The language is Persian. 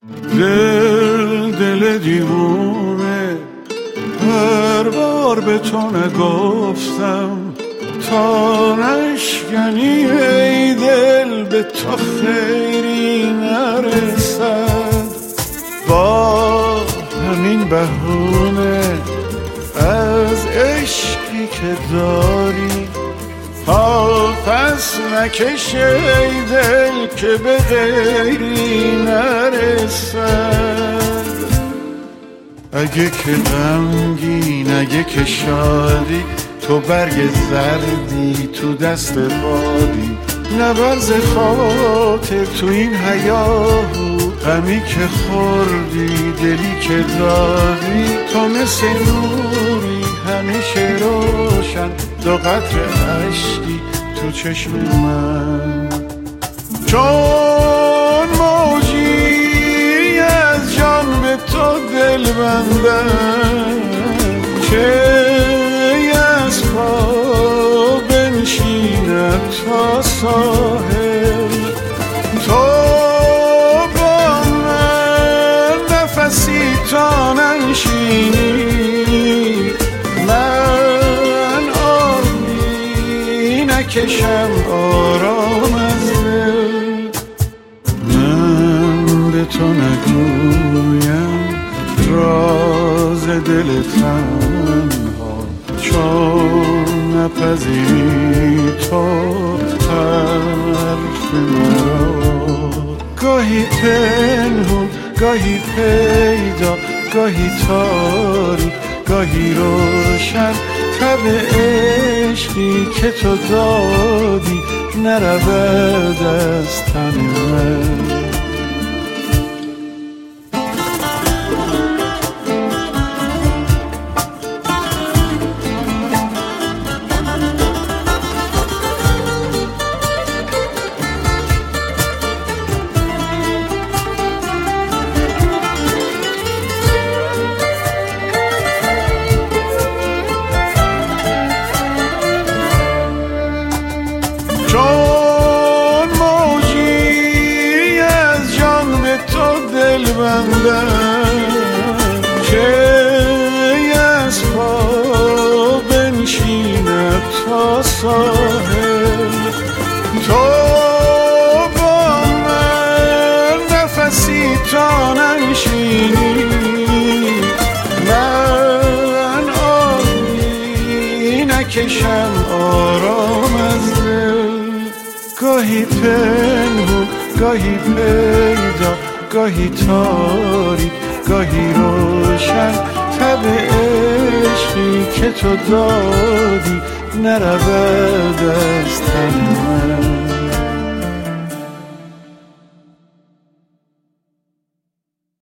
دل دیوونه، هر بار به تو نگفتم تا نشکنی ای دل به تو خیری نرسد. با همین بهونه از عشقی که داری پس نکش ای دل که به غیری نرسد. اگه که غمگین اگه که شادی، تو برگ زردی تو دست بادی، نبرز خاطر تو این حیاهو، غمی که خوردی دلی که دادی، تو مثل نوری همیشه روشن، دو قطره اشکی تو چشم من. چون موجی از جان به تو دل بندم، که از پا بنشیند تا ساحل، تو با من نفسی تا ننشینی، من آبی نکشم آرام از دل. من به تو نگویم راز دل تنها، چون نپذیری تو حرف مرا. گاهی پنهون گاهی پیدا، گاهی تاریک گاهی روشن، تب عشقی که تو دادی نرود از تن من. چون موجی از جان به تو دل بندم، که از پا بنشیند تا ساحل، تو با من نفسی تا ننشینی، من آبی نکشم آرام از دل. گاهی پنهون گاهی پیدا، گاهی تاریک گاهی روشن، تب عشقی که تو دادی نرود